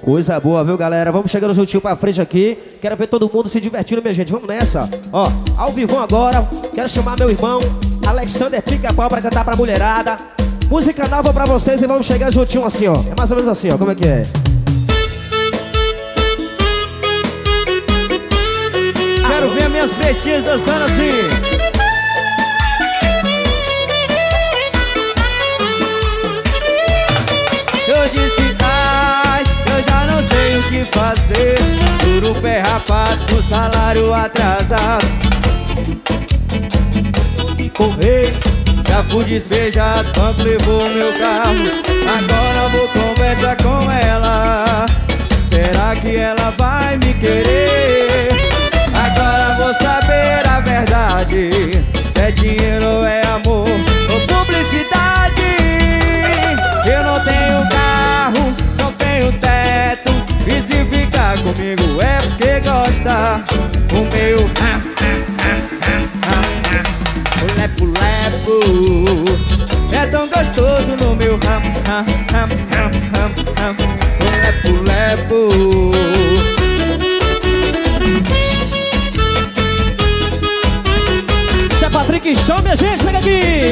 Coisa boa, viu, galera? Vamos chegando juntinho pra frente aqui. Quero ver todo mundo se divertindo, minha gente. Vamos nessa. Ó, ao vivo agora. Quero chamar meu irmão Alexander Pica-Pau pra cantar pra mulherada. Música nova pra vocês e vamos chegar juntinho assim, ó. É mais ou menos assim, ó. Como é que é? Quero ver minhas pretinhas dançando assim. Eu disse, ai, eu já não sei o que fazer. Duro pé rapado, com salário atrasado. Se de correr, já fui despejado, banco levou meu carro. Agora vou conversar com ela. Será que ela vai me querer? Agora vou saber a verdade. Se é dinheiro ou é amor ou publicidade. Eu não tenho carro, não tenho teto. E se ficar comigo é porque gosta. O meu lepo-lepo é tão gostoso no meu o lepo-lepo. Isso é Patrick Show, minha gente, chega aqui!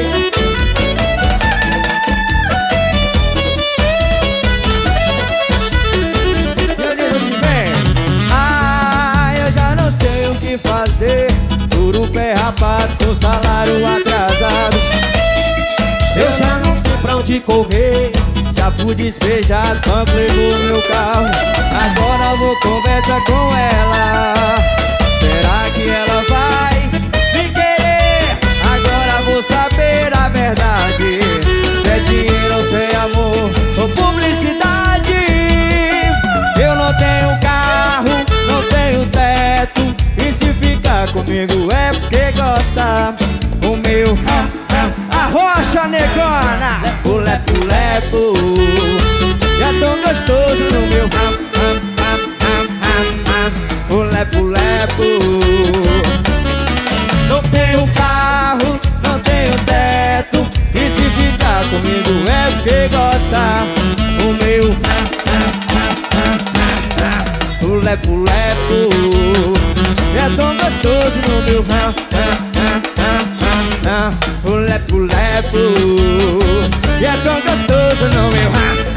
Eu já não sei o que fazer. Duro pé rapado, com salário atrasado. Eu já não tenho pra onde correr. Já fui despejado, banco levou meu carro. Agora vou conversar com ela. Será que ela vai me querer? Agora vou saber a verdade. Se é dinheiro ou se é amor ou publicidade. Eu não tenho carro, não tenho teto. E se ficar comigo é porque gosta. O meu arrocha negona, o lepo-lepo é tão gostoso no meu o lepo-lepo. Não tenho carro, não tenho teto. E se ficar comigo é porque gosta. O meu o lepo-lepo é tão gostoso no meu o lepo-lepo é tão gostoso no meu